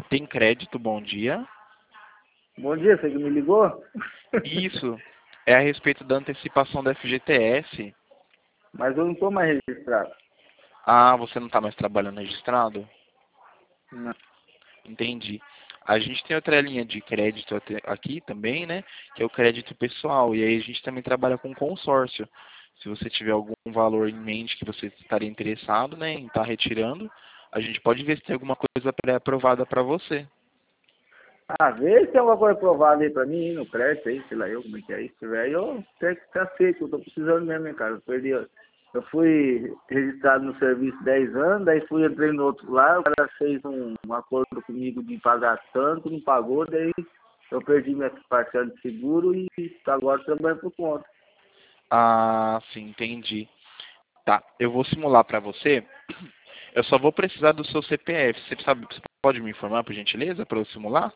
Tem crédito, bom dia. Bom dia, você que me ligou? Isso é a respeito da antecipação da FGTS. Mas eu não estou mais registrado. Ah, você não está mais trabalhando registrado? Não. Entendi. A gente tem outra linha de crédito aqui também, né? Que é o crédito pessoal. E aí a gente também trabalha com consórcio. Se você tiver algum valor em mente que você estaria interessado, né, em estar retirando, a gente pode ver se tem alguma coisa pré-aprovada para você. Ah, vê se tem alguma coisa aprovada aí pra mim, no crédito aí, sei lá eu como é que é. Se tiver, eu tenho que ficar feito, eu tô precisando mesmo, hein, cara. Eu fui registrado no serviço 10 anos, daí entrei no outro lá, o cara fez um acordo comigo de pagar tanto, não pagou, daí eu perdi minha parcela de seguro e agora trabalho por conta. Ah, sim, entendi. Tá, eu vou simular para você. Eu só vou precisar do seu CPF. Você pode me informar, por gentileza, para eu simular?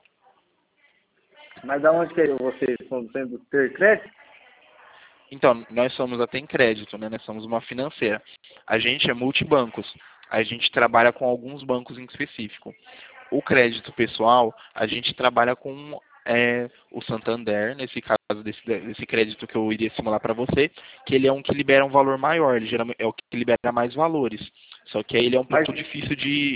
Mas da onde que vocês estão tendo ter crédito? Então, nós somos a Tem Crédito, né? Nós somos uma financeira. A gente é multibancos. A gente trabalha com alguns bancos em específico. O crédito pessoal, a gente trabalha com o Santander, nesse caso desse crédito que eu iria simular para você, que ele é um que libera um valor maior, ele geralmente é o que libera mais valores. Só que aí ele é um Mas, pouco difícil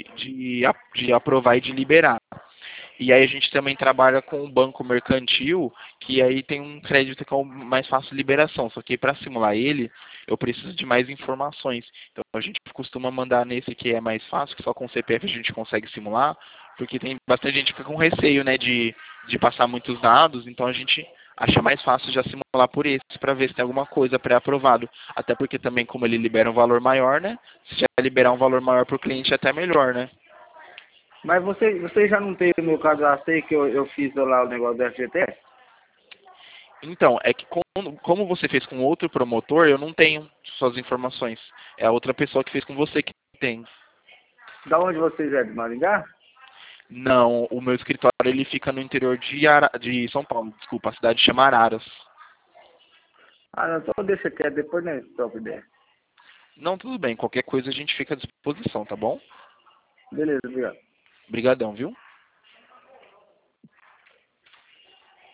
de aprovar e de liberar. E aí a gente também trabalha com o banco mercantil, que aí tem um crédito que é o mais fácil de liberação. Só que para simular ele, eu preciso de mais informações. Então a gente costuma mandar nesse que é mais fácil, que só com o CPF a gente consegue simular, porque tem bastante gente que fica com receio, né, de passar muitos dados, então a gente acha mais fácil já simular por esse, para ver se tem alguma coisa pré-aprovado. Até porque também, como ele libera um valor maior, né, se já liberar um valor maior para o cliente é até melhor, né? mas você já não tem o meu cadastro aí que eu fiz lá o negócio da FGTS? Então, é que como você fez com outro promotor, eu não tenho suas informações. É a outra pessoa que fez com você que tem. Da onde vocês é? De Maringá? Não, o meu escritório ele fica no interior de São Paulo, desculpa, a cidade chama Araras. Ah, não, então deixa quieto, depois nós troca ideia. Não, tudo bem, qualquer coisa a gente fica à disposição, tá bom? Beleza, obrigado. Obrigadão, viu?